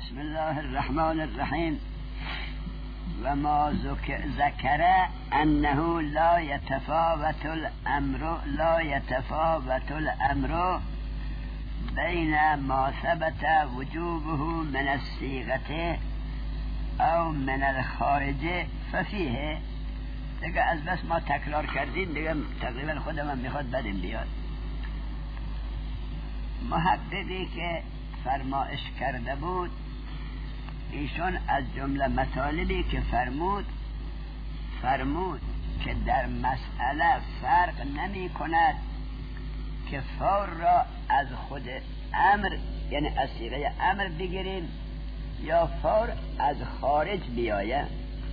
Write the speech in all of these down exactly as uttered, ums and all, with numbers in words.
بسم الله الرحمن الرحیم. و ما ذکر انه لا يتفاوت الامر لا يتفاوت الامر بین ما ثبت وجوبه من الصیغه او من الخارج ففیه. دیگه از بس ما تکرار کردیم دیگه تقریبا خودم میخواد بدیم بیاد. محققی که فرمایش کرده بود ایشون از جمله مطالبی که فرمود فرمود که در مسئله فرق نمی کند که فور را از خود امر یعنی از صیغه امر بگیریم یا فور از خارج بیاید.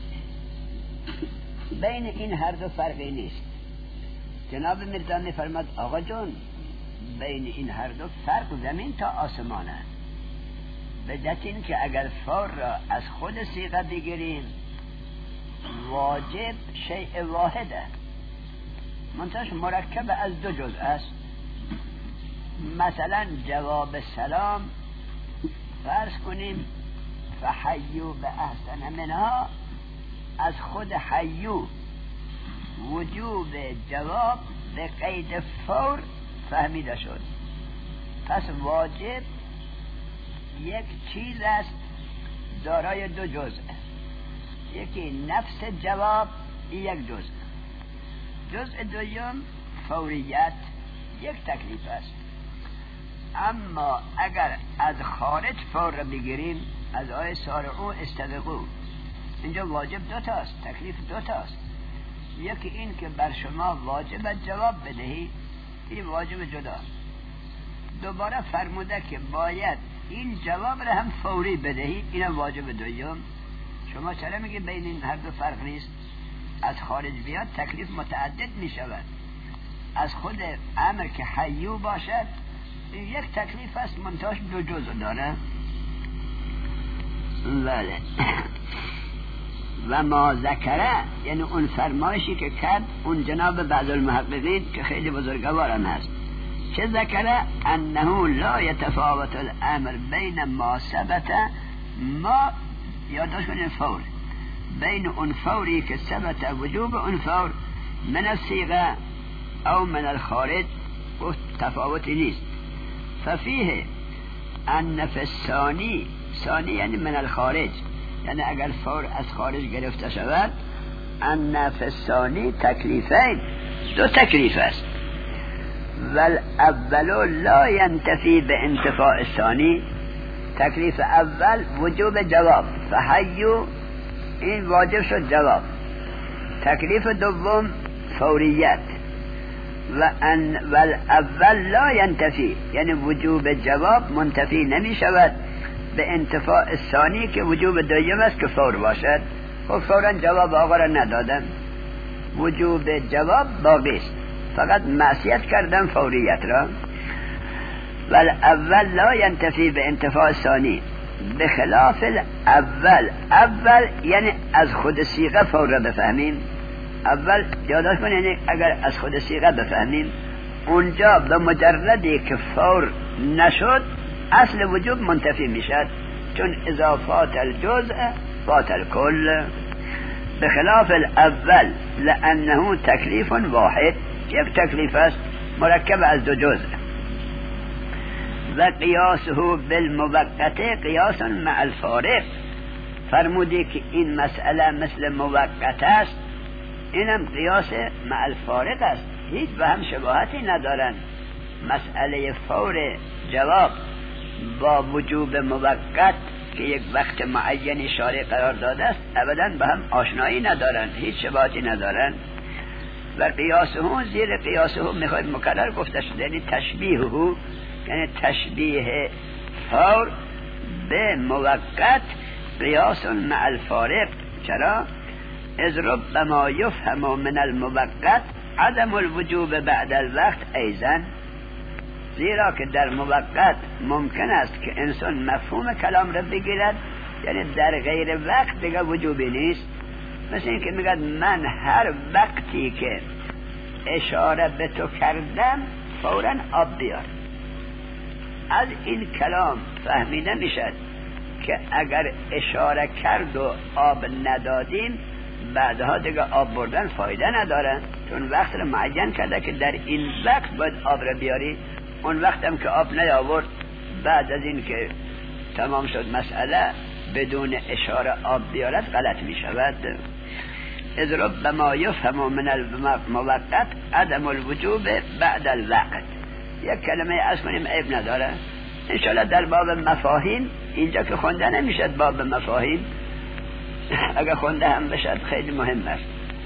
بین این هر دو فرقی نیست. جناب میرزا می فرماد آقا جون بین این هر دو فرق زمین تا آسمانه. به جهت این که اگر فور را از خود صیغه بگیریم واجب شیء واحده منتهاش مرکب از دو جزء است. مثلا جواب سلام فرض کنیم فحیو به احسن منها از خود حیو وجوب جواب به قید فور فهمیده شد. پس واجب یک چیز است دارای دو جزء، یکی نفس جواب یک جزء، جزء دوم فوریت یک تکلیف است. اما اگر از خارج فور بگیریم از آیه سارعو استبقو اینجا واجب دو تاست، تکلیف دو تاست. یکی این که بر شما واجب جواب بدهی، این واجب جدا. دوباره فرموده که باید این جواب را هم فوری بدهی، این واجب دوم. شما چرا میگی بین این هر دو فرق نیست؟ از خارج بیاد تکلیف متعدد میشود. از خود امر که حیو باشد این یک تکلیف است منتهاش دو جزء داره. بله. و ما ذکره یعنی اون فرمایشی که کرد اون جناب بعض المحققین که خیلی بزرگوارم هست چه ذکره انه لا يتفاوت الامر بین ما ثبت ما یادداشت کنید فور بین اون فوری که ثبت وجوب اون فور من الصیغه او من الخارج تفاوتی نیست. ففیه ان فی الثانی ثانی یعنی من الخارج یعنی اگر فور از خارج گرفته شود ان فی الثانی تکلیفین دو تکلیف است. والاول لا ينتفی به انتفاع الثانی. تکلیف اول وجوب جواب فحیو این واجب شد جواب. تکلیف دوم فوریت و ان والاول لا ينتفی یعنی وجوب جواب منتفی نمی شود به انتفاع الثانی که وجوب دوم است که فور باشد. خب فورا جواب آقا را ندادن، وجوب جواب باقی است، فقط معصیت کردن فوریت را. ولی اول لا ینتفی به انتفاع ثانی به خلاف اول. اول یعنی از خود صیغه فور را بفهمیم. اول یادداشت کنید یعنی اگر از خود صیغه بفهمیم اونجا به مجردی که فور نشد اصل وجوب منتفی میشد، چون اضافات الجزء فات الکل. به خلاف الاول لانه تکلیف واحد یک تکلیف است مرکب از دو جزء. و قیاسه بالموقت قیاس مع الفارق. فرمودی که این مسئله مثل موقت است، اینم قیاس مع الفارق است، هیچ به هم شباهتی ندارن. مسئله فور جواب با وجوب موقت که یک وقت معین شارع قرار داده است ابدا به هم آشنایی ندارن، هیچ شباهتی ندارن. و قیاسه زیر قیاسه میخواید مکرر گفته شده یعنی تشبیهه یعنی تشبیه فور به موقت قیاس مع الفارق. چرا؟ از ربما یفهم من الموقت عدم الوجوب بعد الوقت ایضا. زیرا که در موقت ممکن است که انسان مفهوم کلام را بگیرد یعنی در غیر وقت دیگه وجوبی نیست. مثل این که میگد من هر وقتی که اشاره به تو کردم فوراً آب بیار. از این کلام فهمیده میشد که اگر اشاره کرد و آب ندادیم بعدها دیگه آب بردن فایده نداره، چون وقت رو معین کرده که در این وقت باید آب رو بیاری. اون وقت هم که آب نیاورد بعد از این که تمام شد مسئله بدون اشاره آب بیارد غلط می شود. اذ ربما یفهم من الموقت عدم الوجوب بعد الوقت. یک کلمه از کنیم عیب نداره. انشاءالله در باب مفاهیم اینجا که خونده نمیشد، باب مفاهیم اگر خونده هم بشد خیلی مهم است.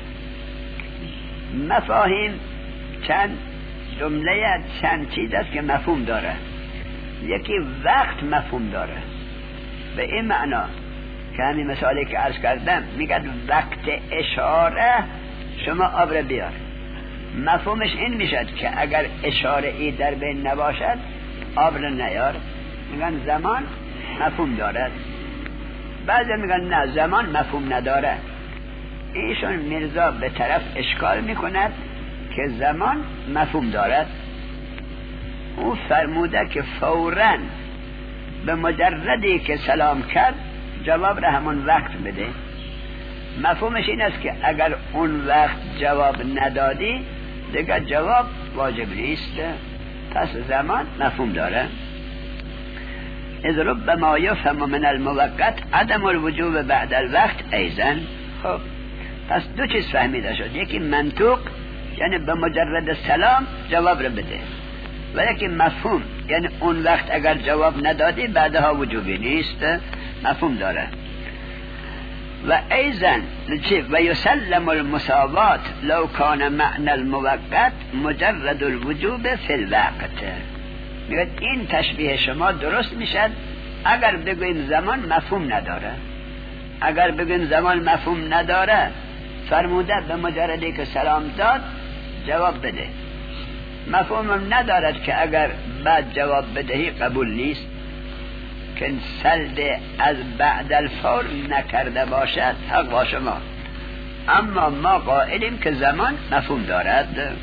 مفاهیم چند جمله چند چیز است که مفهوم داره. یکی وقت مفهوم داره، به این معنا که همین مثالی که عرض کردم میگن وقت اشاره شما آب رو بیار. مفهومش این میشد که اگر اشاره ای در بین نباشد آب رو نیار. میگن زمان مفهوم دارد. بعضی میگن نه زمان مفهوم نداره. ایشون میرزا به طرف اشکال میکند که زمان مفهوم دارد. او فرموده که فوراً به مجردی که سلام کرد جواب را همون وقت بده. مفهومش این است که اگر اون وقت جواب ندادی دیگه جواب واجب نیست. پس زمان مفهوم داره. اذ ربما یفهم من الموقت عدم الوجوب بعد الوقت ایضا. خب پس دو چیز فهمیده شد، یکی منطوق یعنی به مجرد سلام جواب رو بده، و یکی مفهوم یعنی اون وقت اگر جواب ندادی بعدها وجوبی نیست، مفهوم داره. و ایضا و یسلم المساوات لو کان معنی الموقت مجرد الوجوب فی الوقت. میگه این تشبیه شما درست میشد اگر بگویم زمان مفهوم نداره. اگر بگویم زمان مفهوم نداره فرموده به مجردی که سلام داد جواب بده. مفهوم ندارد که اگر بعد جواب بدهی قبول نیست، که سلد از بعد الفور نکرده باشد حق با شما. اما ما قائلیم که زمان مفهوم دارد.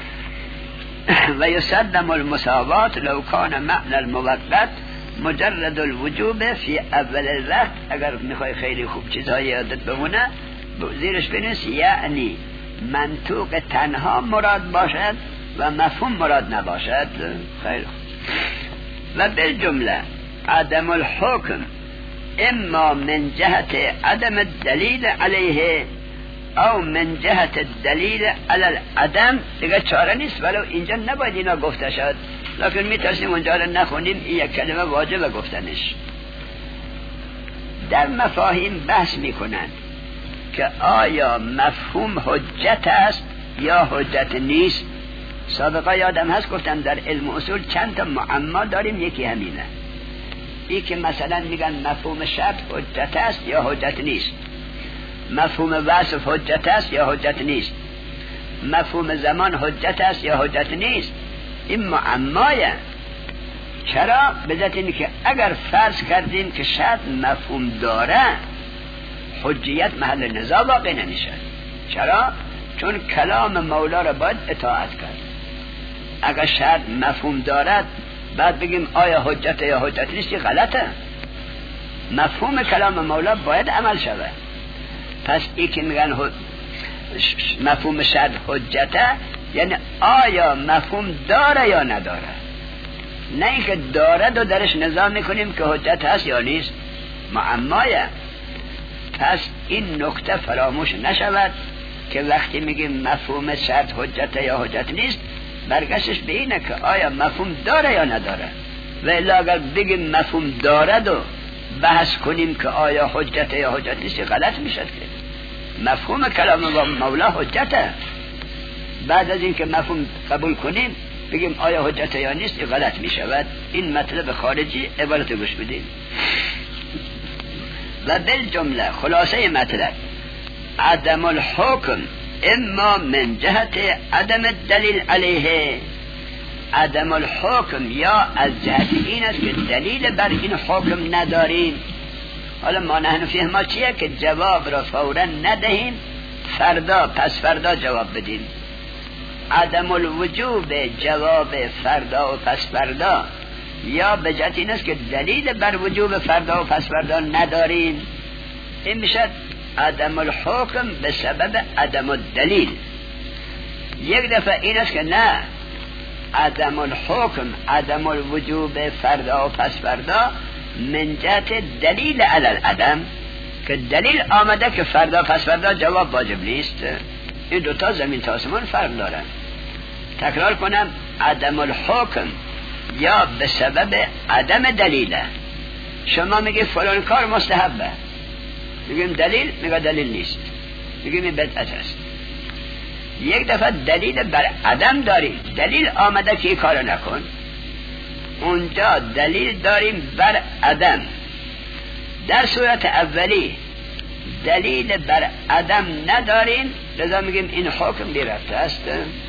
و یسلم المساوات لو کان معنی الموقت مجرد الوجوب فی اول الوقت. اگر میخوای خیلی خوب چیزهای یادت بمونه زیرش بنویس یعنی منطوق تنها مراد باشد و مفهوم مراد نباشد. خیلی خوب. و بالجمله عدم الحکم اما من جهت عدم الدلیل علیه او من جهت الدلیل علی العدم. دیگه چاره نیست، ولو اینجا نباید اینا گفته شد، لکن میترسیم اونجا رو نخونیم این یک کلمه واجب گفتنش. در مفاهیم بحث میکنند که آیا مفهوم حجت است یا حجت نیست. سابقا یادم هست گفتم در علم اصول چند تا معما داریم، یکی همینه. ای که مثلا میگن مفهوم شرط حجت است یا حجت نیست، مفهوم وصف حجت است یا حجت نیست، مفهوم زمان حجت است یا حجت نیست. این معمایه. چرا؟ به ذات اینه که اگر فرض کردیم که شرط مفهوم داره حجیت محل نزاع واقع نمیشه. چرا؟ چون کلام مولا را باید اطاعت کرد. اگر شرط مفهوم دارد بعد بگیم آیا حجت یا حجت نیست، غلطه. مفهوم کلام مولا باید عمل شود. پس ای که میگن مفهوم شرط حجته یعنی آیا مفهوم داره یا نداره، نه اینکه داره و درش نظام میکنیم که حجت هست یا نیست. معمایه. پس این نکته فراموش نشود که وقتی میگیم مفهوم شرط حجت یا حجت نیست برگشتش به اینه که آیا مفهوم داره یا نداره. و الا اگر بگیم مفهوم دارد و بحث کنیم که آیا حجت یا حجت نیست غلط میشد. که مفهوم کلام مولا حجته، بعد از این که مفهوم قبول کنیم بگیم آیا حجت یا نیست غلط میشود. این مطلب خارجی عبارت گوش بدیم. و بالجمله خلاصه مطلب عدم الحکم اما من جهت عدم الدلیل علیه. عدم الحکم یا از جهت این است که دلیل بر این حکم نداریم. حالا ما نحن فیه ما چیه که جواب را فورا ندهیم، فردا پس فردا جواب بدیم. عدم الوجوب جواب فردا و پس فردا یا به جهت این است که دلیل بر وجوب فردا و پس فردا نداریم، این میشد عدم الحکم به سبب عدم الدلیل. یک دفعه این است که نه، عدم الحکم عدم الوجوب فردا و پس فردا من جهت دلیل علی العدم، که دلیل آمده که فردا پس فردا جواب واجب نیست. این دوتا زمین تا آسمان فرق دارن. تکرار کنم، عدم الحکم یا به سبب عدم دلیله. شما میگی فلان کار مستحبه، میگیم دلیل، میگه دلیل نیست، میگیم این بدعت است. یک دفعه دلیل بر عدم داریم، دلیل آمده که این کارو نکن، اونجا دلیل داریم بر عدم. در صورت اولی دلیل بر عدم نداریم، لذا میگیم این حکم بی ربط است.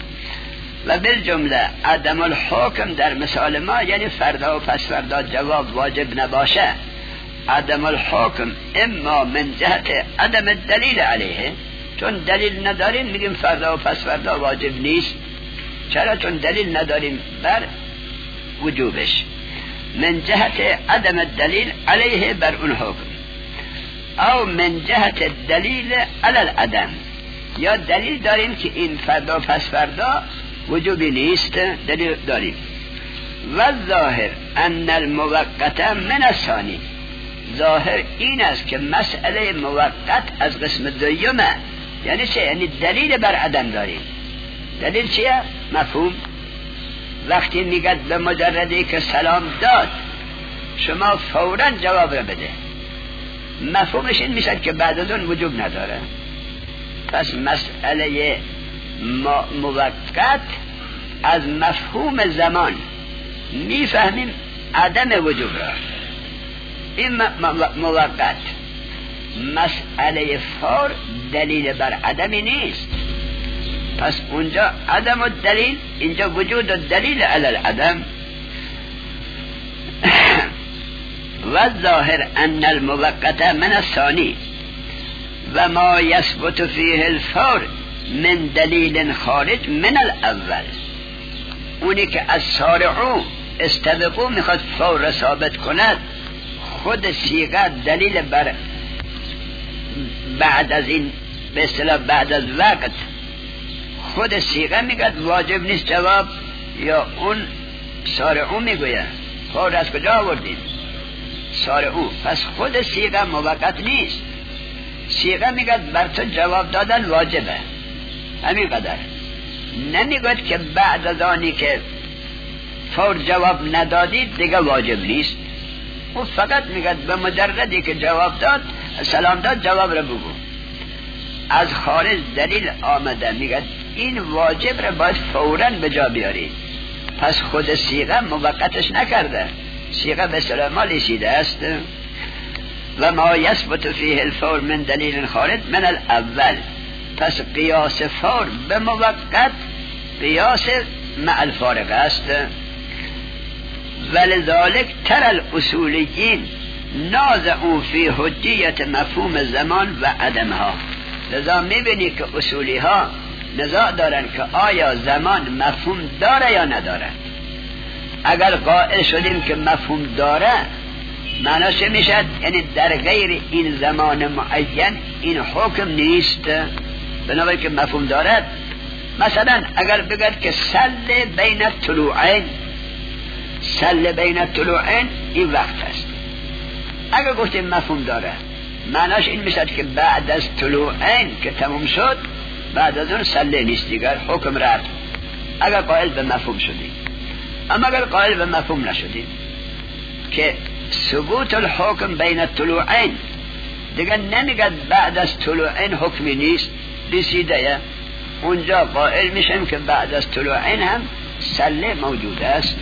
و بالجمله عدم الحکم در مثال ما یعنی فردا و پس فردا جواب واجب نباشه. عدم الحکم اما من جهت عدم الدلیل علیه، چون دلیل نداریم میگیم فردا و پس فردا واجب نیست. چرا؟ چون دلیل نداریم بر وجوبش. من جهت عدم الدلیل علیه بر اون حکم، او من جهت الدلیل علی العدم، یا دلیل داریم که این فردا و پس فردا وجوبی نیست، دلیل داریم. و ظاهر ان الموقت من الثانی، ظاهر این است که مسئله موقت از قسم دویمه. یعنی چه؟ یعنی دلیل بر عدم داریم. دلیل چیه؟ مفهوم. وقتی میگد به مجردی که سلام داد شما فوراً جواب را بده، مفهومش این میشه که بعد از اون وجوب نداره. پس مسئله موقت از مفهوم زمان میفهمیم عدم وجوب را. این موقت. مسئله فور دلیل بر عدمی نیست، پس اونجا عدم الدلیل، اینجا وجود الدلیل علی العدم. و ظاهر ان الموقت من الثانی و ما یثبت فیه الفور من دلیل خارج من الاول. اونی که از سارعو استبقو میخواد فور ثابت کند، خود صیغه دلیل بر بعد از این، به اصطلاح بعد از وقت، خود صیغه میگه واجب نیست جواب، یا اون سارعو میگوید فور از کجا آوردیم؟ سارعو. پس خود صیغه موقت نیست، صیغه میگه بر تو جواب دادن واجبه، همین قدر. نمیگوید که بعد از آنی که فور جواب ندادید دیگه واجب نیست. او فقط میگه به مجردی که جواب داد، سلام داد، جواب را بگو. از خارج دلیل آمده میگه این واجب را باید فوراً به جا بیاری. پس خود صیغه موقتش نکرده، صیغه به سلاما لیسیده است. و ما یثبت فیه الفور من دلیل خارج من الاول. پس قیاس فور به موقت قیاس مع الفارق است. ولذلك ترى الاصولیین نازعوا فی حجیت مفهوم زمان و عدمها. لذا میبینی که اصولی ها نزاع دارن که آیا زمان مفهوم داره یا نداره. اگر قائل شدیم که مفهوم داره، معناش میشد یعنی در غیر این زمان معین این حکم نیست، بنابراین که مفهوم دارد. مثلا اگر بگد که سل بین الطلوعین، سل بین الطلوعین این وقت است، اگر گفتیم مفهوم داره، معناش این میشد که بعد از طلوعین که تموم شد، بعد از اون سله نیست دیگر، حکم رفت. اگر قائل به مفهوم شدیم. اما اگر قائل به مفهوم نشدیم که ثبوت الحکم بین الطلوعین، دیگر نمیگد بعد از طلوعین حکمی نیست، رسیده، اونجا قائل میشیم که بعد از طلوعین هم سله موجود است.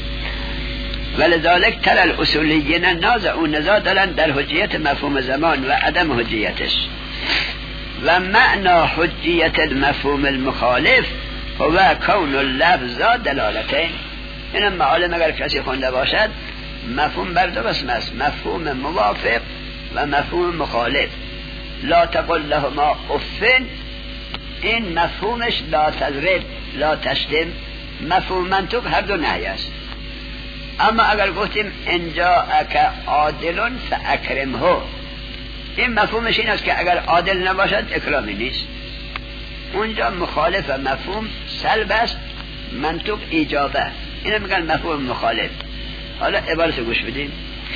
ولذلك ترى الاصولیین نازعوا نزاع دارن در حجیت مفهوم زمان و عدم حجیتش. و معنا حجیت المفهوم المخالف هو کون اللفظ دلالتین. این معالم اگر کسی خونده باشد، مفهوم بر دو قسم است، مفهوم موافق و مفهوم مخالف. لا تقل لهما اف، این مفهومش لا تضرب لا تشتم، مفهوم منطق هر دو نهی است. اما اگر گفتیم اینجا اکا عادلون فاکرمه، این مفهومش این است که اگر عادل نباشد اکرامی نیست. اونجا مخالف مفهوم سلب است، منطوق ایجابه، اینو میگن مفهوم مخالف. حالا عبارت گوش بدیم.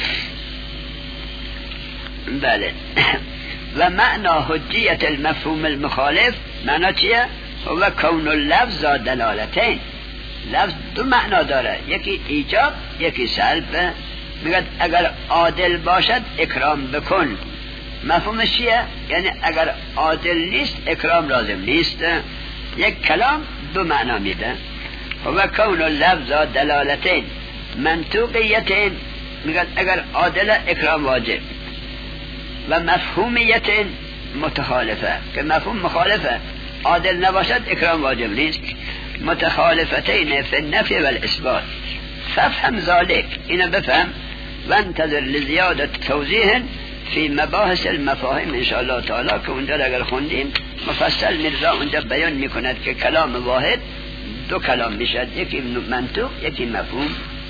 بله. و معنا حجیت المفهوم المخالف، معنا چیه؟ و کون اللفظ دلالتین، لفظ دو معنا داره، یکی ایجاب یکی سلب. میگه اگر عادل باشد اکرام بکن، مفهومش چیه؟ یعنی اگر عادل نیست اکرام لازم نیست. یک کلام دو معنا میده. و کون اللفظ دلالتین منطوقیتین، میگه اگر عادل اکرام واجب، و مفهومیت متخالفه که مفهوم مخالفه، عادل نباشد اکرام واجب نیست. متخالفتین فی النفی و الاثبات ففهم ذالک، اینو بفهم. و انتظر لزیادت توضیح فی مباحث المفاهیم انشاءالله تعالی، که اونجا اگر خوندیم مفصل مرزا اونجا بیان میکند که کلام واحد دو کلام میشد، یکی منطوق یکی مفهوم.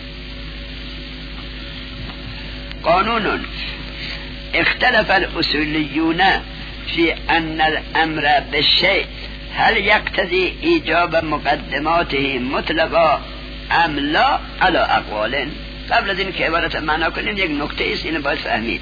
قانون اختلف الاصولیون فی ان الامر بالشیء هل یقتضی ایجاب مقدماته مطلقا ام لا علی اقوال. قبل از این که عبارت معنا کنیم یک نکته است، اینو باید فهمید.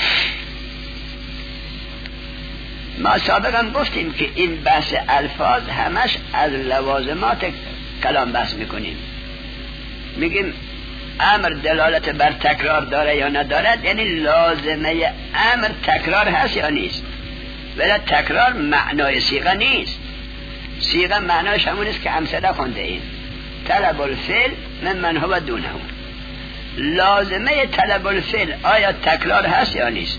ما سابقا گفتیم که این بحث الفاظ همش از لوازمات کلام بحث میکنیم. میگیم امر دلالت بر تکرار داره یا ندارد، یعنی لازمه امر تکرار هست یا نیست. ولی تکرار معنای صیغه نیست. صیغه معنایش همون است که امثله خونده ایم، طلب الفعل من من هو دونه. لازمه طلب الفعل آیا تکرار هست یا نیست؟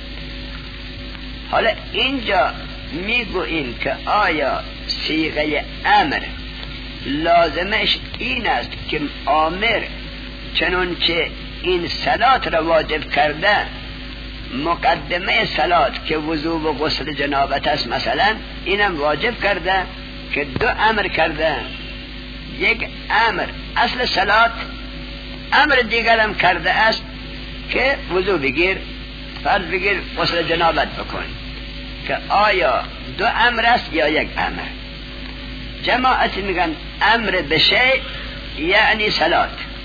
حالا اینجا میگوییم که آیا صیغه امر لازمش این است که آمر چنانچه این صلات را واجب کرده، مقدمه صلات که وضو و غسل جنابت است مثلا، اینم واجب کرده که دو امر کرده. یک امر اصل صلات، امر دیگرم کرده است که وضو بگیر، فرض بگیر، غسل جنابت بکن. که آیا دو امر است یا یک امر؟ جماعت میگن امر بشه یعنی صلات،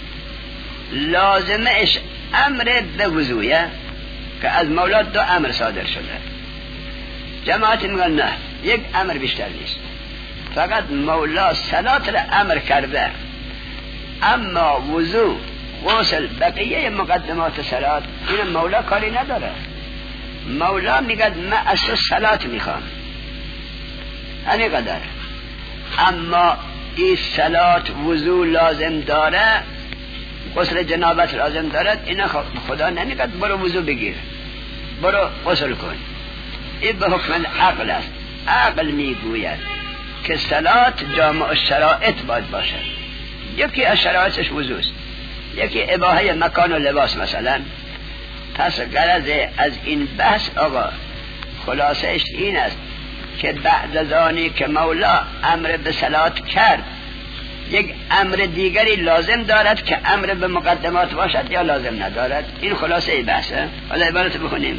لازمش امر به وضویه که از مولا دو امر صادر شده. جماعت میگن نه، یک امر بیشتر نیست، فقط مولا صلات را امر کرده، اما وضو غسل بقیه مقدمات صلات این مولا کاری نداره. مولا میگه من اصلا صلات میخوام همین قدر، اما این صلات وضو لازم داره، غسل جنابت لازم دارد، این خدا نمیگه برو وضو بگیر، برو غسل کن. این به حکم عقل است. عقل میگوید که صلات جامع الشرائط باید باشد. یکی از شرایطش وضوست، یکی اباحه مکان و لباس مثلا. پس غرض از این بحث آقا خلاصش این است که بعد از آنی که مولا امر به صلات کرد، یک امر دیگری لازم دارد که امر به مقدمات باشد یا لازم ندارد. این خلاصه ای بحثه. حالا عبارت بخونیم.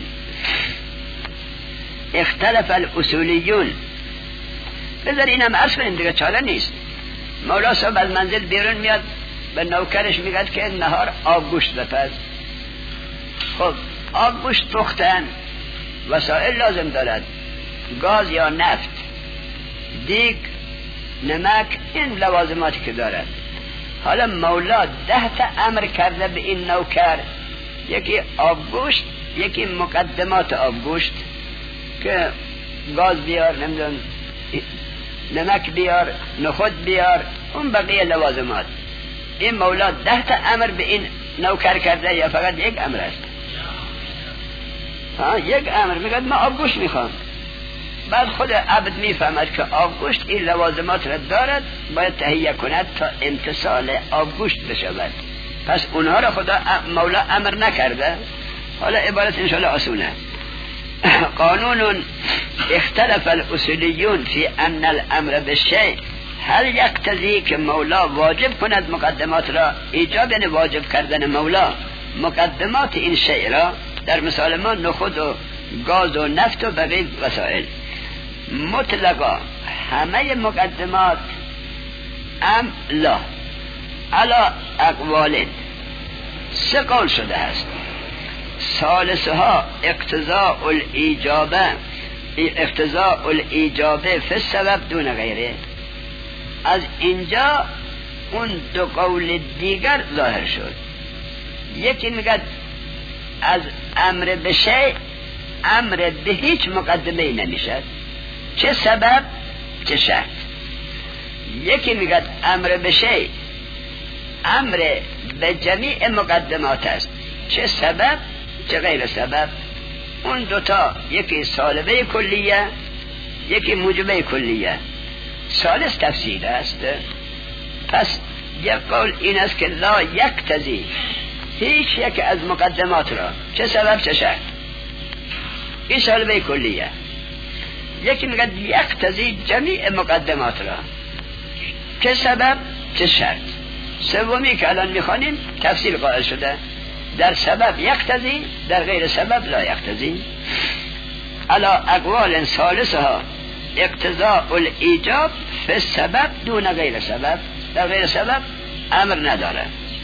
اختلف الاصولیون، بذار اینم عرض کنیم دیگه، چاره نیست. مولا صاحب از منزل بیرون میاد، به نوکرش میگد که نهار آب گوشت بپز. خب آب گوشت پختن وسائل لازم دارد، گاز یا نفت، دیگ، نمک، این لوازماتی که دارد. حالا مولا ده تا امر کرده به این نوکر، یکی آبگوشت، یکی مقدمات آبگوشت که گاز بیار، نمیدون نمک بیار، نخود بیار، اون بقیه لوازمات. این مولا ده تا امر به این نوکر کرده یا فقط یک امر است؟ ها یک امر میگه من آبگوشت میخوام. بعد خود عبد میفهمد که آبگوشت این لوازمات را دارد، باید تهیه کند تا امتصال آبگوشت بشود. پس اونها را خدا مولا امر نکرده. حالا عبارت انشاءالله آسونه. قانون اختلف الاصولیون فی ان الامر بالشیء هل یقتضی که مولا واجب کند مقدمات را؟ ایجاب یعنی واجب کردن مولا مقدمات این شیء را، در مثال ما نخود و گاز و نفت و بقیه وسائل. مطلقا همه مقدمات ام لا علا اقوال سه قول شده است. ثالثها اقتضاء الایجابه اقتضاء الایجابه فی السبب دون غیره. از اینجا اون دو قول دیگر ظاهر شد. یکی میگه از امر به شیء امر به هیچ مقدمه ای نمیشد، چه سبب چه شرط. یکی میگه امر به شیء امر به جمیع مقدمات است، چه سبب چه غیر سبب. اون دوتا یکی سالبه کلیه یکی موجبه کلیه. ثالث تفسیر است. پس یک قول این است که لا یقتضی هیچ یک از مقدمات را، چه سبب چه شرط، این سالبه کلیه. یکی میگه یقتضی جمیع مقدمات را، چه سبب چه شرط. سومی که الان میخوانیم تفسیر قائل شده، در سبب یقتضی در غیر سبب لا یقتضی. علا اقوال ثالثها اقتضاء الایجاب فی السبب دون غیر سبب، در غیر سبب امر نداره.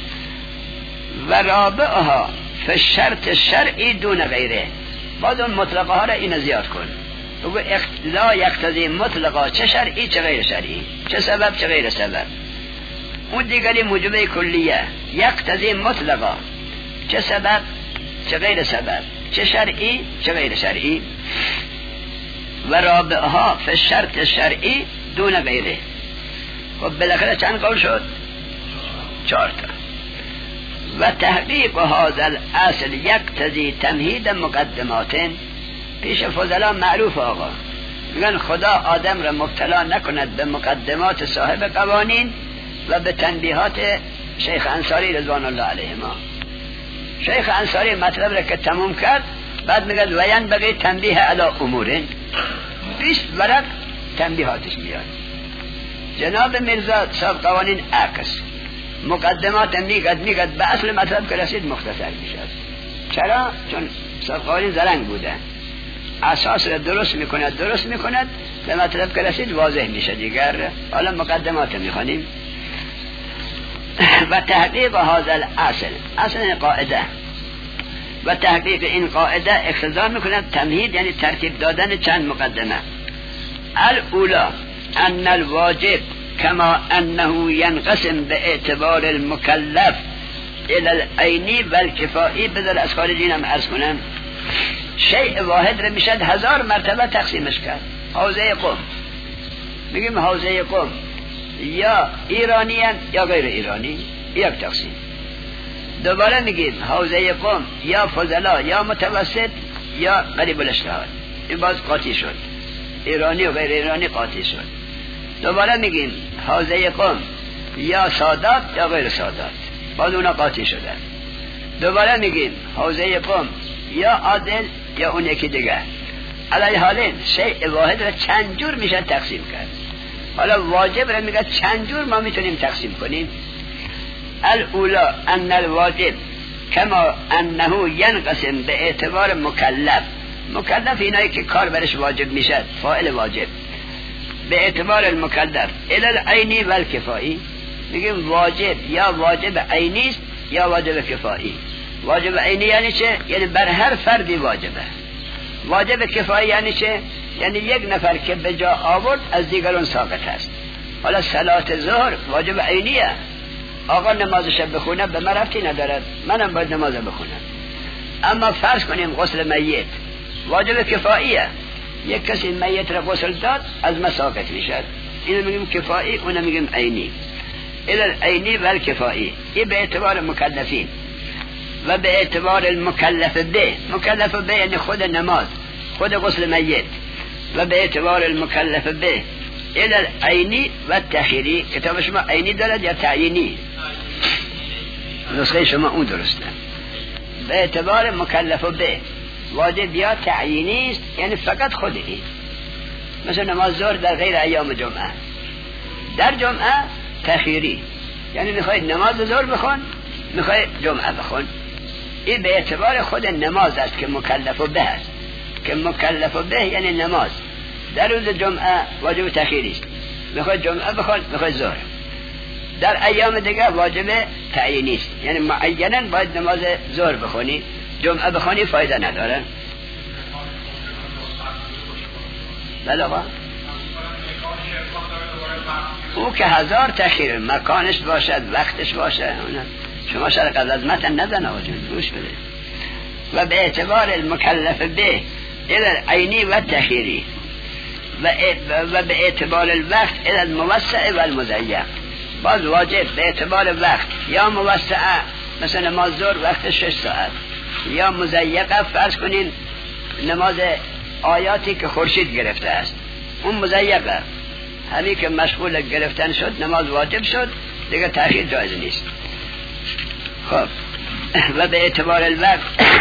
و رابعها فی الشرط شرعی دون غیره. بعد اون مطلقه ها را این زیاد کن، بگو لا یقتضی مطلقا چه شرعی چه غیر شرعی، چه سبب چه غیر سبب. اون دیگری موجبه کلیه یقتضی مطلقا چه سبب چه غیر سبب، چه شرعی چه غیر شرعی. و رابعها فی الشرط شرعی دون غیره. خب بالاخره چند قول شد؟ چهار تا. و تحقیق هذا الاصل یقتضی تمهید مقدمات. پیش فضلا معروف آقا میگن خدا آدم را مبتلا نکند به مقدمات صاحب قوانین و به تنبیهات شیخ انصاری رضوان الله علیهما. شیخ انصاری مطلب را که تموم کرد بعد میگه و ینبغی تنبیه علی امورین، بیست ورق تنبیهاتش میاد. جناب میرزا صاحب قوانین عکس مقدمات میگد میگد به اصل مطلب که رسید مختصر میشد. چرا؟ چون صاحب قوانین زرنگ بودن، اساس را درست میکند درست میکند به مطلب که رسید واضح میشه دیگر. حالا مقدمات میخوانیم. و تحقیق هذا الاصل، اصل قاعده، و تحقیق این قاعده اقتضا میکند تمهید یعنی ترتیب دادن چند مقدمه. الاولا ان الواجب کما انه ینقسم به اعتبار المکلف الى العینی و الکفایی. بذار از خارجین هم عرض کنم، شیء واحد رو میشد هزار مرتبه تقسیمش کرد. حوزه قم میگیم حوزه قم یا ایرانی یا غیر ایرانی، یک تقسیم. دوباره میگیم حوزه قم یا فضلا یا متوسط یا قریب الاشتهار، این باز قاطی شد. ایرانی و غیر ایرانی قاطی شد. دوباره میگیم حوزه قم یا سادات یا غیر سادات، باز اونا قاطی شدن. دوباره میگیم حوزه قم یا عادل یا اون یکی دیگه. علی حالین شیء واحد را چند جور میشه تقسیم کرد. حالا واجب را میگه چند جور ما میتونیم تقسیم کنیم. الاولا ان الواجب کما انه ینقسم به اعتبار مکلف. مکلف اینایی که کار برش واجب میشه، فاعل واجب. به اعتبار المکلف الی العینی و الکفایی. میگیم واجب یا واجب عینی است یا واجب کفایی. واجب عینی یعنی چه؟ یعنی بر هر فردی واجبه. واجب کفایی یعنی چه؟ یعنی یک نفر که به جا آورد از دیگران ساقط است. حالا صلات ظهر واجب عینیه، آقا نمازش بخونه به من ربطی ندارد، منم باید نماز بخونم. اما فرض کنیم غسل میت واجب کفاییه، یک کسی میت را غسل داد از ما ساقط میشد، اینو میگیم کفایی اونو میگیم عینی. العینی و الکفایی، این به اعتبار مکلفین. و به اعتبار المکلف به، مکلف به یعنی خود نماز خود غسل میت. و به اعتبار المکلف به العینی و تخیری. کتاب شما عینی دارد یا تعیینی؟ نسخه شما اون درسته. به اعتبار مکلف به واجب یا تعیینی است، یعنی فقط خود این. مثل نماز ظهر در غیر ایام جمعه در جمعه تخیری، یعنی میخواید نماز ظهر بخون، میخواید جمعه بخون. این به اعتبار خود نماز است که مکلف به است، که مکلف به یعنی نماز. در روز جمعه واجب تخیری است، میخواید جمعه بخون، میخواید ظهر. در ایام دیگه واجب تعیینی است، یعنی معینا باید نماز ظهر بخونی، جمعه بخونی فایده نداره. بله آقا، او که هزار تخیر، مکانش باشد، وقتش باشد. شما شرق از عظمت نزن آقا جون، گوش بده. و به اعتبار المکلف به الى عینی و تخیری و به اعتبار الوقت الى الموسع و المضیق. باز واجب به اعتبار وقت یا موسعه، مثلا نماز ظهر وقت شش ساعت، یا مضیقه فرض کنین نماز آیاتی که خورشید گرفته است، اون مضیقه، همین که مشغول گرفتن شد نماز واجب شد دیگه تأخیر جایز نیست. خب و به اعتبار الوقت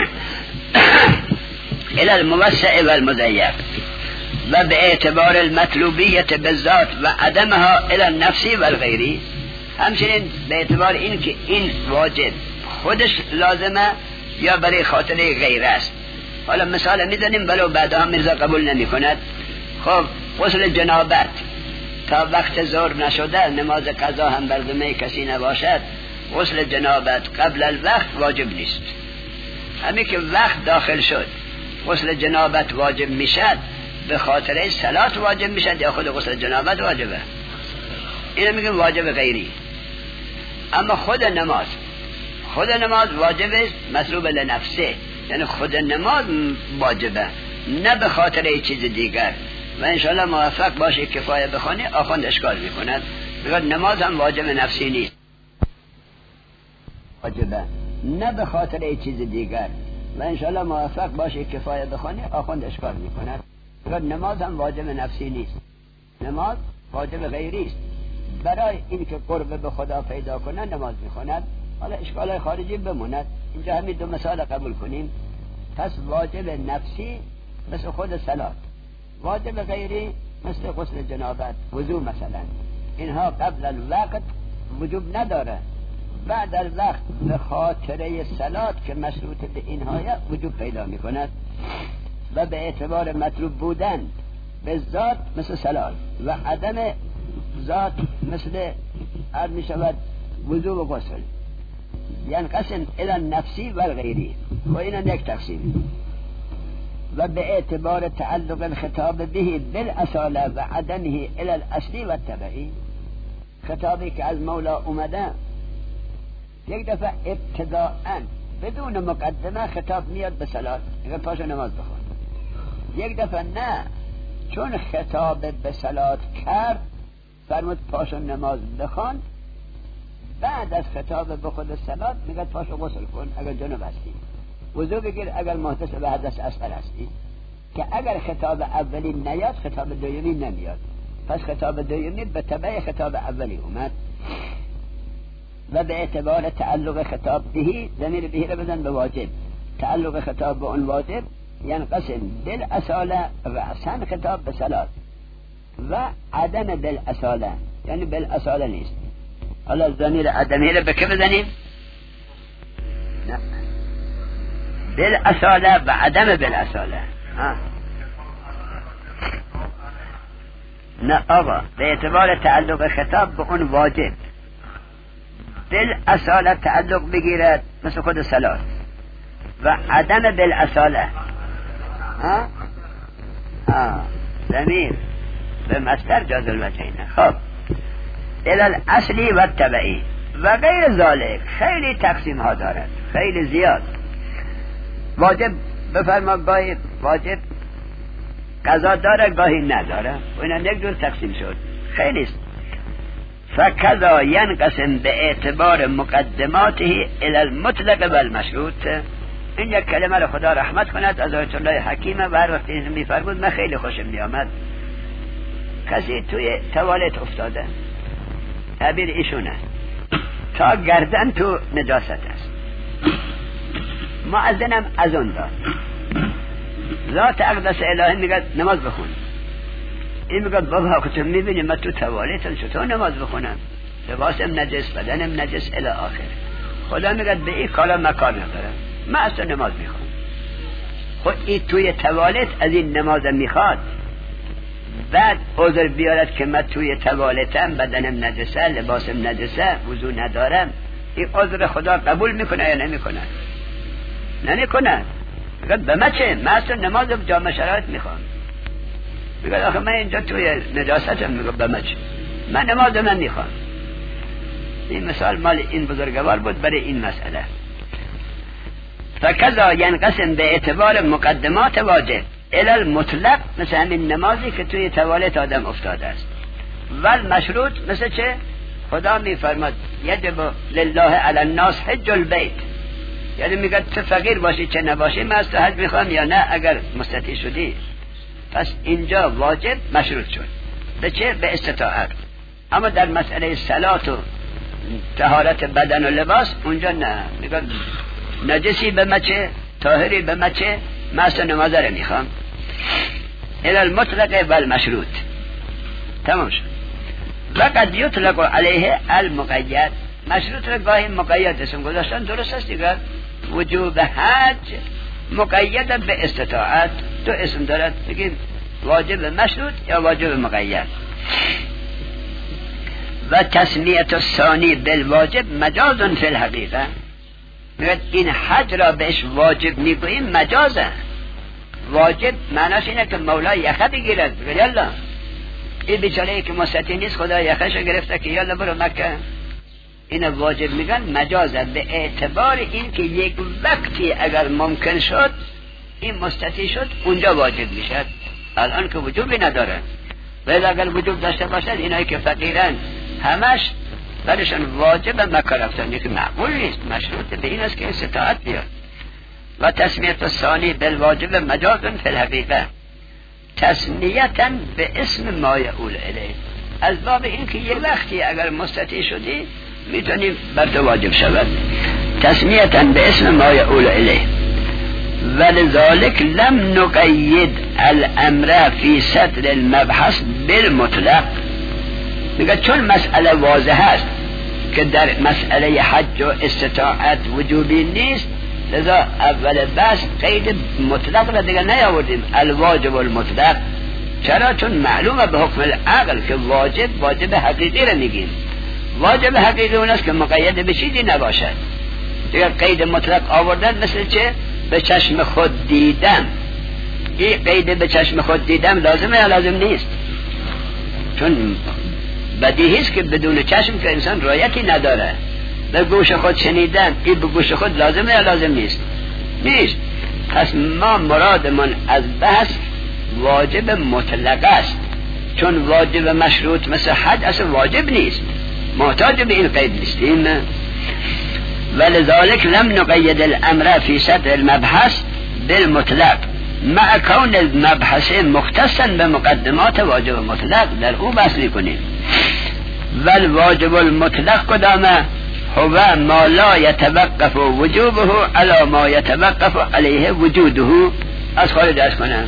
الى الموسع و المضیق و به اعتبار المطلوبیت بالذات و عدمها الى النفسی و الغیری. همچنین به اعتبار این که این واجب خودش لازمه یا برای خاطر غیر است. حالا مثال میزنیم ولو بعدها میرزا قبول نمی کند. خب غسل جنابت تا وقت ظهر نشده، نماز قضا هم بر ذمه کسی نباشد، غسل جنابت قبل الوقت واجب نیست. همین که وقت داخل شد غسل جنابت واجب میشد، به خاطر صلات واجب میشد یا خود غسل جنابت واجبه؟ اینو میگیم واجب غیری. اما خود نماز، خود نماز واجب است مطلوب لنفسه، یعنی خود نماز واجبه، نه به خاطر ای چیز دیگر. و انشاءالله موفق باشه کفایه بخونی، آخوند اشکال میکند بگرد نماز هم واجب نفسی نیست، واجبه نه به خاطر ای چیز دیگر. و انشاءالله موفق باشه کفایه بخونی، آخوند اشکال میکند بگرد نماز هم واجب نفسی نیست، نماز واجب غیری است. برای این که قرب به خدا پیدا کنه نماز میخوند. حالا اشکالای خارجی بموند، اینجا همین دو مثال قبول کنیم. پس واجب نفسی مثل خود صلات، واجب غیری مثل غسل جنابت، وضو مثلا، اینها قبل الوقت وجوب نداره، بعد الوقت به خاطره صلات که مشروط به اینها وجوب پیدا میکند. و به اعتبار مطلوب بودن به ذات مثل صلات و عدم ذات مثل عرض می شود وضو و غسل. ینقسم الى نفسی و غیری، و این یک تقسیم. و به اعتبار تعلق الخطاب به بالاصاله و عدمه الى الاصلی و تبعی، خطابی که از مولا اومده یک دفعه ابتداءً بدون مقدمه خطاب میاد به صلات، اگر پاشو نماز بخون. یک دفعه نه، چون خطاب به صلات کرد فرمود پاشو نماز بخون، بعد از خطاب به خود صلات میگه پاشو غسل کن اگر جنوب هستی، وضو بگیر اگر محدث به حدث اصغر هستی. که اگر خطاب اولی نیاد خطاب دومی نمیاد، پس خطاب دومی به تبع خطاب اولی اومد. و به اعتبار تعلق خطاب بهی، ضمیر بهی رو بزن به واجب، تعلق خطاب به اون واجب ینقسم بالاصاله رأسا خطاب به صلات و عدم بالاصاله، یعنی بالاصاله نیست. حالا ضمیر عدمی رو به که بزنیم؟ نه، بالاصاله و عدم بالاصاله. نه آقا، به اعتبار تعلق خطاب به اون واجب بالاصاله تعلق بگیرد مثل خود صلات، و عدم بالاصاله ها ها ضمیر به مصدر جاز الوجهین. خب الى الاصلی و تبعی و غیر ذالک، خیلی تقسیم ها دارد، خیلی زیاد. واجب بفرما گاهی واجب قضا داره گاهی نداره، و اینا یک جور تقسیم شد، خیلی است. فکذا ینقسم به اعتبار مقدماته الى المطلق و المشروط. این یک کلمه رو خدا رحمت کند از آیت الله حکیمه و هر وقت این میفرمود من خیلی خوشم میامد. کسی توی توالت افتاده، تعبیر ایشونه، تا گردن تو نجاست است، مؤذنم از اون داد، ذات اقدس الهی میگه نماز بخون. این میگه بابا تو میبینی من تو توالتم چطور نماز بخونم، لباسم نجس، بدنم نجس الی آخر. خدا میگه به این کارا مکان ندارم، من اصلا نماز میخوام. خود این توی توالت از این نماز میخواد، بعد عذر بیارد که من توی توالتم، بدنم نجسه، لباسم نجسه، وضو ندارم، این عذر خدا قبول میکنه یا نمیکنه؟ نمیکنه. میگه به من چه؟ من اصلا نماز جامعه شرایط میخوام. میگه آخه من اینجا توی نجاستم. میگه به من چه؟ من نماز من میخوام. این مثال مال این بزرگوار بود برای این مسئله. فکذا ینقسم به اعتبار مقدمات واجب الی المطلق، مثل همین نمازی که توی توالت آدم افتاده است. ول مشروط مثل چه؟ خدا میفرماد یجب لله علی الناس حج البیت، یعنی میگه تو فقیر باشی چه نباشی من از تو حج میخوام یا نه اگر مستطیع شدی. پس اینجا واجب مشروط شد به چه؟ به استطاعت. اما در مسئله صلات و طهارت بدن و لباس اونجا نه، میگه نجسی به مچه، طاهری به مچه، من اصلا نمازه رو میخوام. الی المطلق و المشروط. تمام شد. وقد یطلق علیه المقید، مشروط رو گاهی مقید اسم گذاشتن، درست است دیگر. وجوب حج مقید به استطاعت، دو اسم دارد، بگیم واجب مشروط یا واجب مقید. و تسمیت الثانی بالواجب مجاز فی الحقیقه، میگه این حج را بهش واجب میگوییم مجازه. واجب معناش اینه که مولا یخه بگیرد، بگه یالا این بیچاره که مستطیع نیست خدا یخش گرفته که یالا برو مکه، این واجب میگن مجازه به اعتبار این که یک وقتی اگر ممکن شد این مستطیع شد اونجا واجب میشد، الان که وجوبی نداره. ولی اگر وجوب داشته باشد اینایی که فقیرن همش برشان واجب مکه رفتن، یکی معقول نیست. مشروط به این است که استطاعت بیاد. و تسمیت الثانی بالواجب مجاز فی الحقیقه تسمیتا به اسم ما یؤول الیه، از باب این که یه وقتی اگر مستطیع شدی میتونی بر تو واجب شود. تسمیتا به اسم ما یؤول الیه. ولذلك لم نقید الامر فی صدر المبحث بالمطلق، میگه چون مسئله واضح است که در مسئله حج و استطاعت وجوبی نیست، لذا اول بس قید مطلق را دیگه نیاوردیم، الواجب المطلق. چرا؟ چون معلومه به حکم العقل که واجب واجب حقیقی را میگیم. واجب حقیقی اون است که مقید به چیزی نباشد. دیگه قید مطلق آوردن مثل چه؟ به چشم خود دیدم. این قید به چشم خود دیدم لازمه یا لازم نیست؟ چون بدیهی است که بدون چشم که انسان رایتی نداره. به گوش خود شنیدن، این به گوش خود لازمه یا لازم نیست؟ نیست. پس ما مرادمون از بحث واجب مطلق است، چون واجب مشروط مثل حج اصلا واجب نیست، محتاج به این قید نیستیم. ولذلك لم نقید الامر فی صدر المبحث بالمطلق مع کون المبحث مختصا به مقدمات واجب مطلق، در او بحث میکنیم. والواجب المطلق کدامه؟ هو ما لا يتوقف وجوبه على ما يتوقف عليه وجوده. از خارج درس کنم.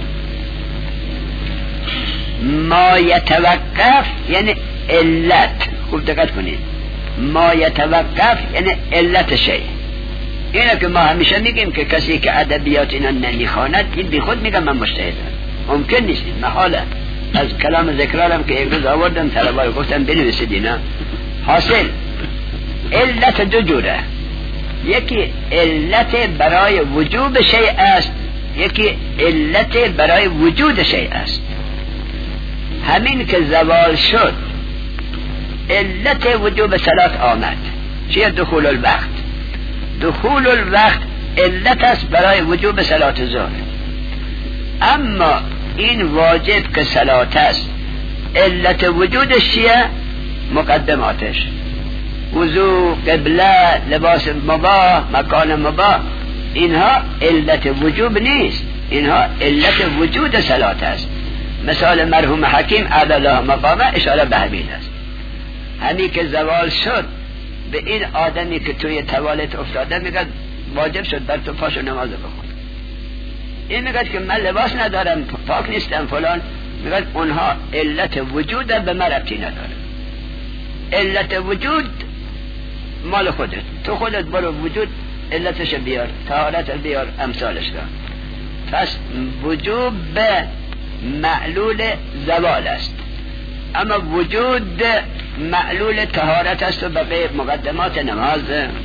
ما يتوقف یعنی علت، خوب دقت کنید. ما يتوقف یعنی علت شیء. اینه که ما همیشه میگیم که کسی که ادبیات اینا نمیخواند این بی خود میگم من مجتهدم، ممکن نیست، محاله. از کلام ذکرارم که یک روز آوردم طلبای گفتم بنویسید اینا. حاصل علت دو جوره، یکی علت برای وجوب شیء است، یکی علت برای وجود شیء است. همین که زوال شد علت وجوب صلات آمد، چیه؟ دخول الوقت. دخول الوقت علت است برای وجوب صلات ظهر. اما این واجب که صلات است علت وجودش چیه؟ مقدماتش، وضو، قبله، لباس مباح، مکان مباح، اینها علت وجوب نیست، اینها علت وجود صلات است. مثال مرحوم حکیم عدالله مقامه اشاره به همین است. همین که زوال شد به این آدمی که توی توالت افتاده میگه واجب شد بر تو پاشو نماز بخون. این میگه که من لباس ندارم، پاک نیستم فلان، میگن اونها علت وجود به ما ربطی نداره. علت وجود مال خودت، تو خودت برو وجود علتش بیار، طهارت بیار، امثالش را. پس وجود به معلول زوال است، اما وجود معلول طهارت است و بقیه مقدمات نماز.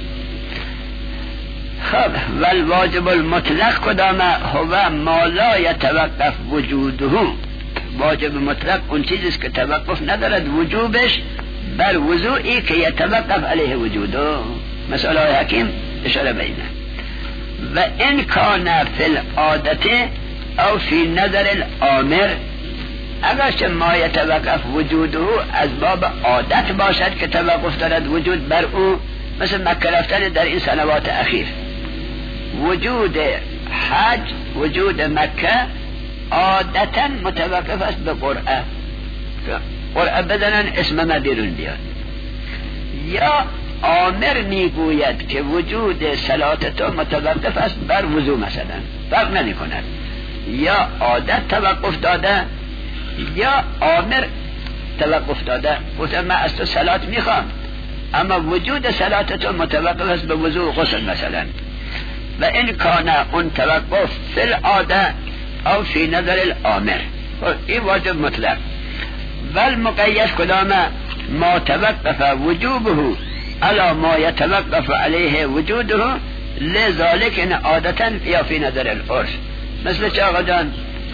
خب والواجب المطلق کدامه؟ هو ما لا یتوقف وجوده. واجب مطلق اون چیزیست که توقف ندارد وجوبش بر وضوعی که یتوقف علیه وجوده. مثال های حکیم اشاره بینه. و ان کان فی العادت او فی نظر الامر، اگرچه ما یتوقف وجوده از باب عادت باشد که توقف دارد وجود بر او، مثل مکه رفتن در این سنوات اخیر. وجود حج، وجود مکه عادتا متوقف است به قرعه، قرعه بزنن اسم ما بیرون بیاد. یا آمر میگوید که وجود صلات تو متوقف است بر وضو مثلا، فرق نمی کند. یا عادت توقف داده یا آمر توقف داده، گفتم من از تو صلات میخوام اما وجود صلات تو متوقف است به وضو غسل مثلا. و این کان اون توقف فی العاده او فی نظر الامر، این واجب مطلق. والمقید کدامه؟ ما توقف وجوبه علی ما یتوقف علیه وجوده لذالک ان عادتا یا فی نظر العرف. مثل چه آقا جان؟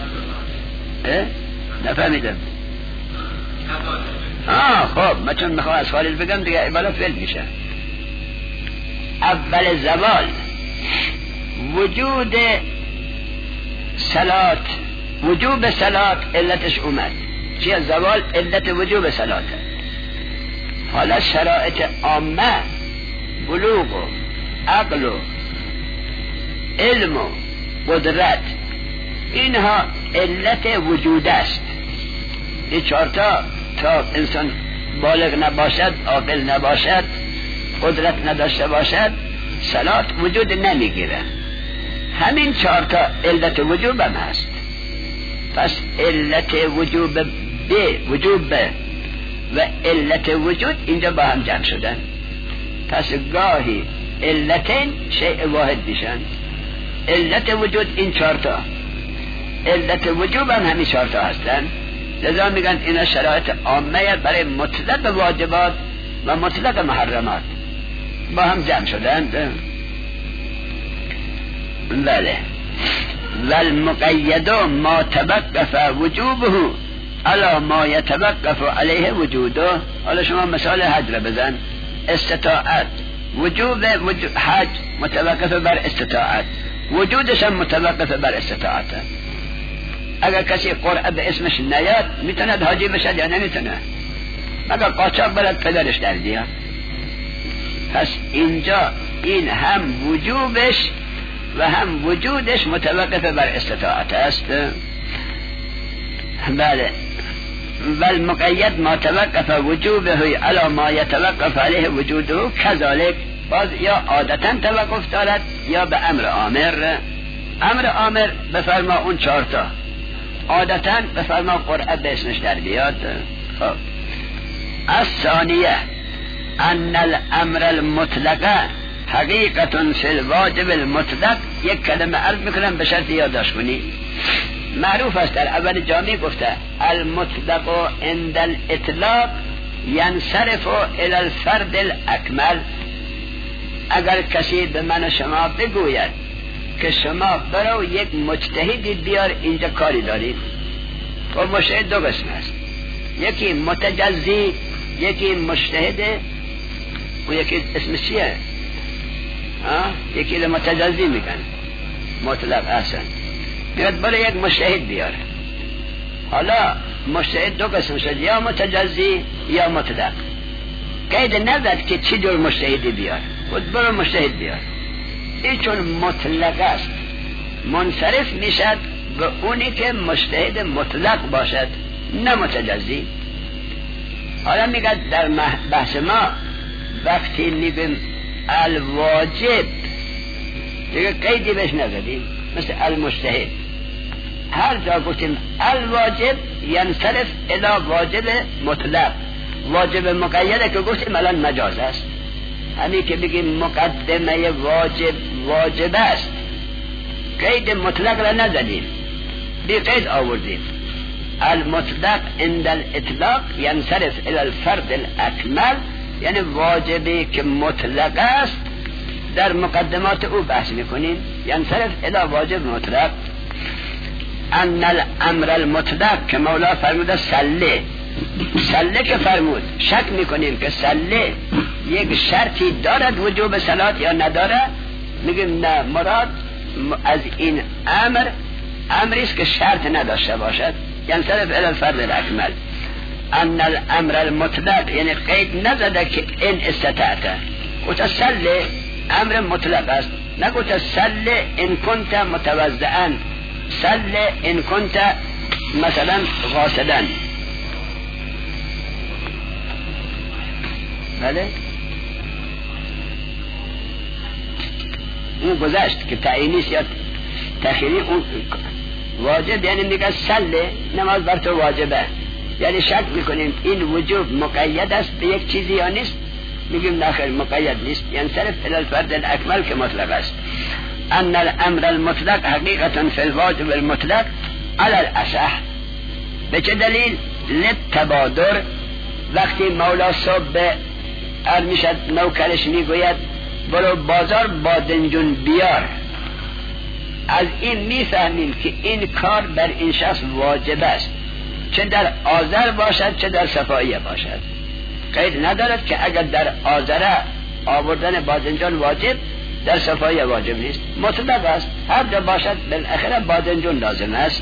نفهمیدم. آه خب من چون میخوام از خارج بگم دیگه عبالا فعل میشه. اول زوال وجود صلات، وجوب صلات علتش اومد چیه؟ زوال علت وجوب صلات. حالا شرایط عامه، بلوغ و عقل و علم و قدرت، اینها علت وجود است. این چهارتا تا انسان بالغ نباشد، عاقل نباشد، قدرت نداشته باشد، صلات وجود نمیگیره. همین چهارتا علت وجوب هم هست. پس علت وجوب به وجوب به و علت وجود اینجا با هم جمع شدن. پس گاهی علتین شیء واحد میشن. علت وجود این چهارتا، علت وجوب هم همین چهارتا هستن. لذا میگن اینا شرایط عامه برای مطلق واجبات و مطلق محرمات با هم جمع شدن. بله. والمقید ما توقف وجوبه علی ما یتوقف علیه وجوده. حالا شما مثال حج را بزن. استطاعت، وجوب وجوب حج متوقف بر استطاعت، وجودش هم متوقف بر استطاعت. اگر کسی قرعه به اسمش نیاد میتوند حاجی بشد یا نمیتونه؟ مگر قاچاق بلد پدرش در بیاد. پس اینجا این هم وجوبش و هم وجودش متوقف بر استطاعت است. بله. والمقید ما توقف وجوبه علی ما یتوقف علیه وجوده کذالک، باز یا عادتا توقف دارد یا به امر آمر. امر آمر بفرما اون چهارتا، عادتا بفرما قرعه به اسمش در بیاد. خب الثانیه ان الامر المطلق حقیقتون فی الواجب المطلق. یک کلمه عرض میکنم به شرط یادداشت کنی. معروف است در اول جامعه گفته المطلق عند الاطلاق ینصرف الى الفرد الاکمل. اگر کسی به من و شما بگوید که شما برو یک مجتهدی بیار اینجا کاری دارید، و مجتهد دو قسم است، یکی متجزی یکی مجتهده، و یکی اسمش چیه؟ یکی متجزی میگن مطلق اصلا. میگه برای یک مجتهد بیاره. حالا مجتهد دو قسم شد، یا متجزی یا مطلق. قید نزد که چی جور مجتهدی بیار، خود برای مجتهد بیار. این چون مطلق است منصرف میشد به اونی که مجتهد مطلق باشد، نه متجزی. حالا میگه در بحث ما وقتی میگیم الواجب دیگه قیدی بهش نزدیم، مثل المجتهد. هر هر جا گفتیم الواجب ینصرف الی واجب مطلق، واجب مقیده که گفتیم الان مجاز است. همین که بگیم مقدمه واجب واجب است، قید مطلق را نزدیم، بی قید آوردیم. المطلق عند الاطلاق ینصرف الی الفرد الاکمل، یعنی واجبی که مطلق است در مقدمات او بحث میکنیم، ینصرف الی واجب مطلق. ان الامر المطلق که مولا فرموده سله، سله که فرمود شک میکنیم که سله یک شرطی دارد وجوب صلات یا نداره، میگیم نه، مراد از این امر امری است که شرط نداشته باشد، ینصرف الی الفرد الاکمل. ان الامر المطلق یعنی قید نزده که این استطاعته، گفت سله امر مطلق است، نگفت سله ان کنت متوضعا، سله ان کنت مثلا غاسلا. بله اون گذشت که تعیینیست یا تخیری. اون واجب یعنی میگه سله نماز بر تو واجبه، یعنی شک میکنیم این وجوب مقید است به یک چیزی یا نیست، میگیم نخیر مقید نیست، ینصرف الی الفرد الاکمل که مطلق است. ان الامر المطلق حقیقتا فی الواجب المطلق علی الاصح. به چه دلیل؟ للتبادر. وقتی مولا صبح ارمیشد نوکرش میگوید برو بازار بادنجون بیار، از این میفهمیم که این کار بر این شخص واجب است، چه در آذر باشد چه در صفایه باشد. قید ندارد که اگر در آذره آوردن بادنجان واجب، در صفایه واجب نیست، مطلق است، هر جا باشد بالاخره بادنجان لازم است.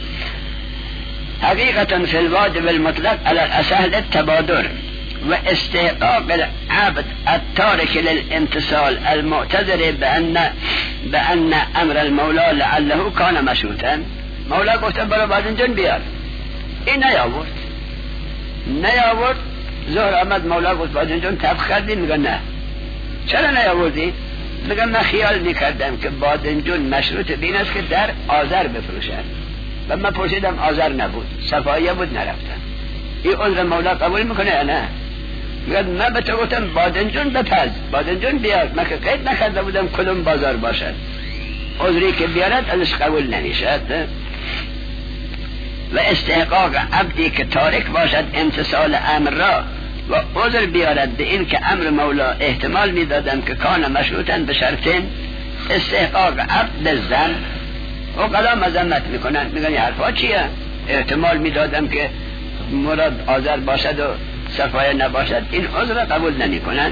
حقیقتا فی الواجب المطلق علی الاصح التبادر و استحقاق العبد التارک للامتصال المعتذر بأن بأن امر المولا لعله کان مشروطا. مولا گفته برو بادنجان بیار، این نیاورد نیاورد ظهر آمد مولا گفت بادنجان طبخ کردی؟ میگه نه. چرا نیاوردی؟ میگه من خیال میکردم که بادنجان مشروط بین است که در آذر بفروشن و من پرسیدم آذر نبود، صفایه بود، نرفتم. این عذر مولا قبول میکنه یا نه؟ میگه من به تو گفتم بادنجان بپز، بادنجان بیار، من که قید نکرده بودم کدوم بازار باشد. عذری که بیارد ازش قبول نمیشد. و استحقاق عبدی که تارک باشد امتصال امر را و عذر بیارد به این که امر مولا احتمال میدادم که کان مشروطن به شرطین، استحقاق عبد به زن و قلا مذمت میکنن، میگن این حرفا چیه؟ احتمال میدادم که مراد آذر باشد و صفایه نباشد، این عذر قبول نمی کنن.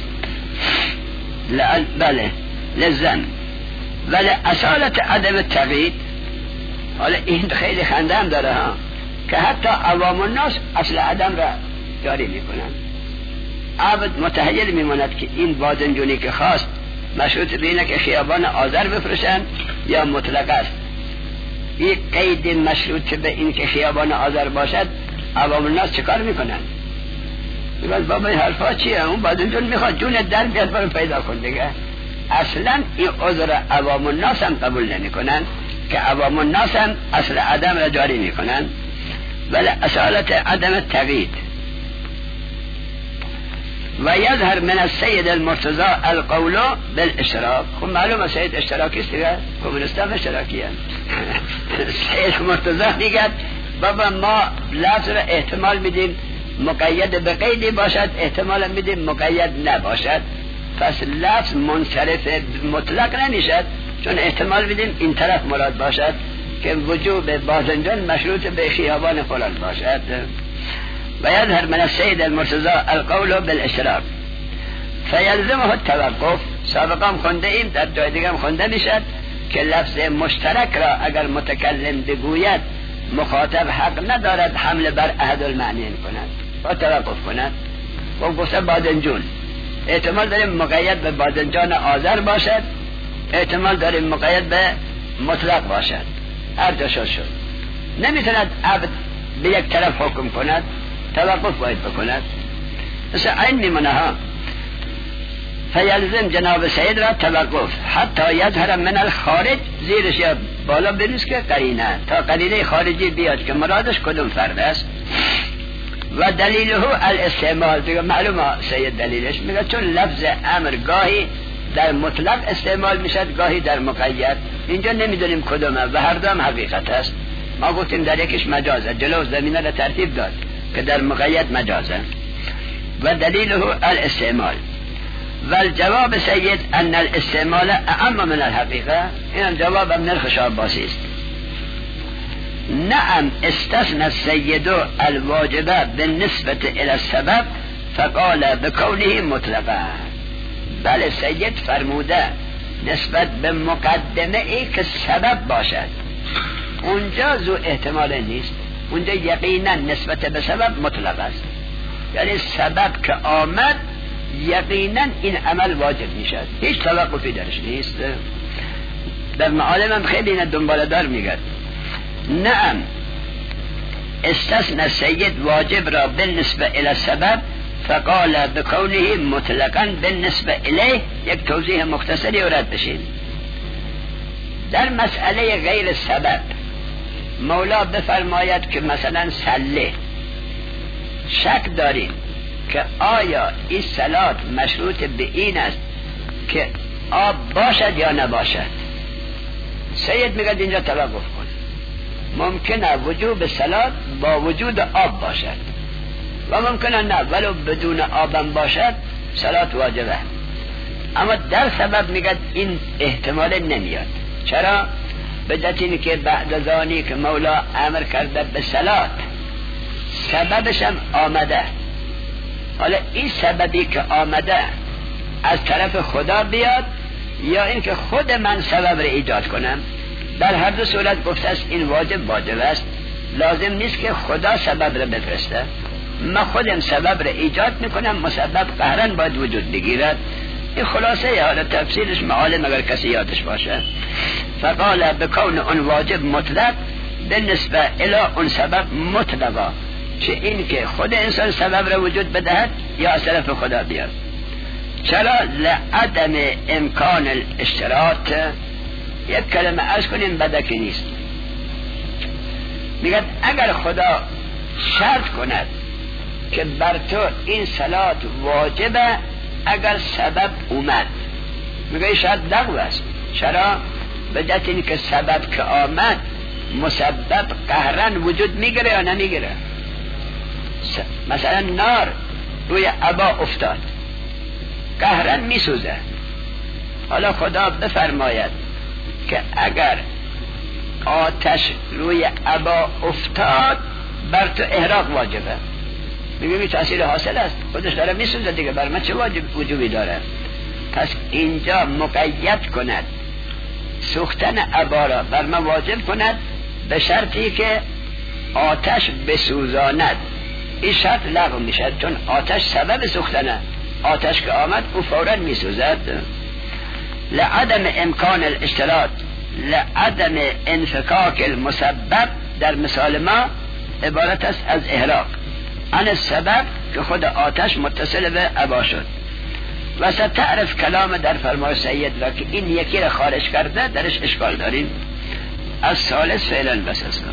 بله لزن ولی اصالت عدم تقیید. حالا این خیلی خنده هم داره ها، که حتی عوام الناس اصل عدم را جاری می کنن. عبد متحیر می ماند که این بادنجونی که خواست مشروط بینه که خیابان آذر بفروشن یا مطلق است. این قید مشروط به این که خیابان آذر باشد، عوام الناس چه کار می کنن؟ میگن بابا این حرفا چیه؟ اون بادنجون میخواد جون در بیاد برو پیدا کن دیگه. اصلا این عذر عوام الناس هم قبول نمی کنن که عوام الناس هم اصل عدم را جاری می کنن. ولی اصالت عدم تقیید. و یظهر من السید المرتضی القول بالاشتراک. خب معلومه سید اشتراکی است دیگه، کمونستان اشتراکی هم. سید مرتضی میگه بابا ما لفظ را احتمال میدیم مقید به قیدی باشد، احتمال میدیم مقید نباشد، پس لفظ منصرف مطلق نمیشد، چون احتمال میدیم این طرف مراد باشد که وجوب بادنجان مشروط به خیابان فلان باشد. و یظهر من السید المرتضی القول بالاشتراک فیلزمه التوقف. سابقا هم خونده ایم، در جای دیگه هم خونده میشد که لفظ مشترک را اگر متکلم بگوید مخاطب حق ندارد حمل بر احد المعنیین کند و توقف کند. و گفته بادنجون، احتمال داریم مقید به بادنجان آذر باشد، احتمال داریم مقید به مطلق باشد، هر جا شد شد. نمیتوند عبد به یک طرف حکم کند، توقف باید بکند. مثل این میمونه ها. فیلزم جناب سید را توقف حتی یظهر من الخارج، زیرش یا بالا بریز که قرینه تا قرینه خارجی بیاد که مرادش کدوم فرد است. و دلیله الاستعمال، دیگه معلومه سید دلیلش میگه چون لفظ امر گاهی در مطلق استعمال میشد گاهی در مقید، اینجا نمیدونیم کدومه و هر دام حقیقت است. ما گفتیم در یکیش مجازه، جلو زمینه را ترتیب داد که در مقید مجازه. و دلیله الاستعمال و الجواب سید ان الاستعمال اعم من الحقیقه، این جواب ابن الخشاباسی است. نعم استثنى السید الواجبه بالنسبه الى السبب فقال بکونه مطلقا. بله سید فرموده نسبت به مقدمه ای که سبب باشد، اونجا زو احتمال نیست، اونجا یقینا نسبت به سبب مطلق است، یعنی سبب که آمد یقینا این عمل واجب میشد، هیچ توقفی درش نیست. در معالم هم خیلی این دنباله دار میگرد. نعم استثنى السید واجب را بالنسبه الى السبب فقال بکونه مطلقا بالنسبه الیه. یک توضیح مختصری رد بشین. در مسئله غیر سبب مولا بفرماید که مثلا صله، شک داریم که آیا این صلات مشروط به این است که آب باشد یا نباشد. سید میگه اینجا توقف کن، ممکنه وجوب صلات با وجود آب باشد و ممکنه نه ولو بدون آبم باشد صلات واجبه. اما در سبب میگه این احتمال نمیاد. چرا؟ به جهت اینه که بعد از آنی که مولا امر کرده به صلات سببش هم آمده، حالا این سببی که آمده از طرف خدا بیاد یا اینکه خود من سبب را ایجاد کنم، در هر دو صورت گفته است این واجب واجب است. لازم نیست که خدا سبب را بفرسته، من خودم سبب را ایجاد میکنم، مسبب قهرن باید وجود بگیرد. این خلاصه حالا تفسیرش معالم اگر کسی یادش باشه. فقال بکون اون واجب مطلق بالنسبه الی اون سبب مطلقا، چه این که خود انسان سبب را وجود بدهد یا از طرف خدا بیاد. چرا؟ لعدم امکان الاشتراط. یک کلمه عرض کنیم بدکی نیست. میگه اگر خدا شرط کند که بر تو این صلات واجبه اگر سبب اومد، میگه شرط لغو است. چرا؟ به جهت اینی که سبب که آمد مسبب قهرن وجود میگیره یا نمیگیره. مثلا نار روی عبا افتاد، قهرن میسوزه. حالا خدا بفرماید که اگر آتش روی عبا افتاد بر تو احراق واجبه، میگه تأثیر حاصل است، خودش داره میسوزه دیگه، بر من چه واجب وجوبی داره؟ پس اینجا مقید کند سوختن عبا را بر من واجب کند به شرطی که آتش بسوزاند. این شرط لغو میشد، چون آتش سبب سوختنه، آتش که آمد او فوراً میسوزد. لعدم امکان الاشتراط لعدم انفکاک المسبب در مثال ما عبارت است از احراق عن سبب که خود آتش متصل به عبا شد. و ستعرف کلام در فرمان سید را که این یکی را خارج کرده درش اشکال داریم. از ثالث فعلا بس است.